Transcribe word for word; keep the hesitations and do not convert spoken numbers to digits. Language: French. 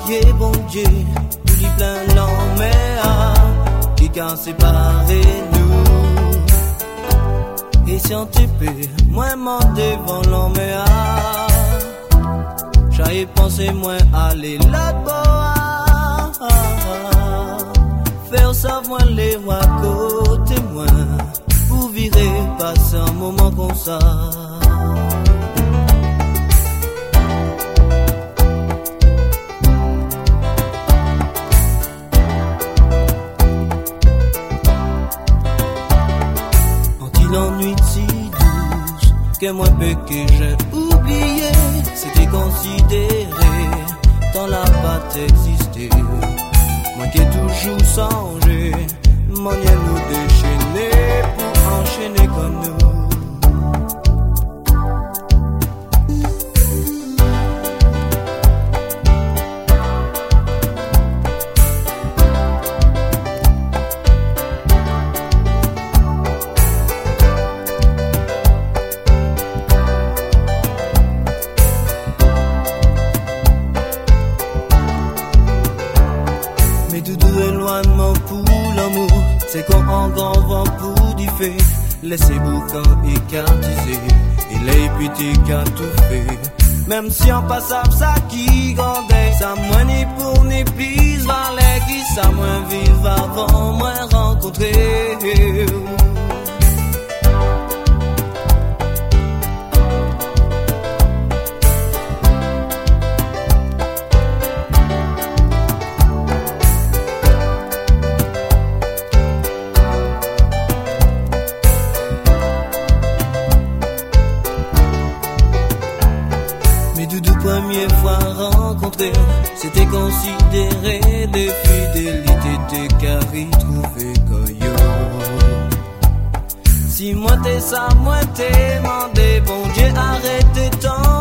prier bon Dieu, pour lui plein l'enmer qui qu'a séparé nous. Et si on te peut, moi m'en devant l'enmer, j'avais pensé moi aller là-bas, faire savoir les rois côté moi, pour virer passer un moment comme ça. L'ennui si douce que moi peu que j'ai oublié, c'était considéré dans la pâte exister. Moi qui ai toujours songé, mon lien nous déchaîner pour enchaîner comme nous. C'est quand on grand vent pour du fait, laissez boucan écartisé, et les petits qu'à tout fait. Même si on passe à ça qui grandait, ça moins ni pour ni pise, valait qui ça moins vive avant, moins rencontrer. Première fois rencontré, c'était considéré de fidélité de carré trouvé coyo. Si moi t'es ça, moi t'es mandé, bon Dieu arrête ton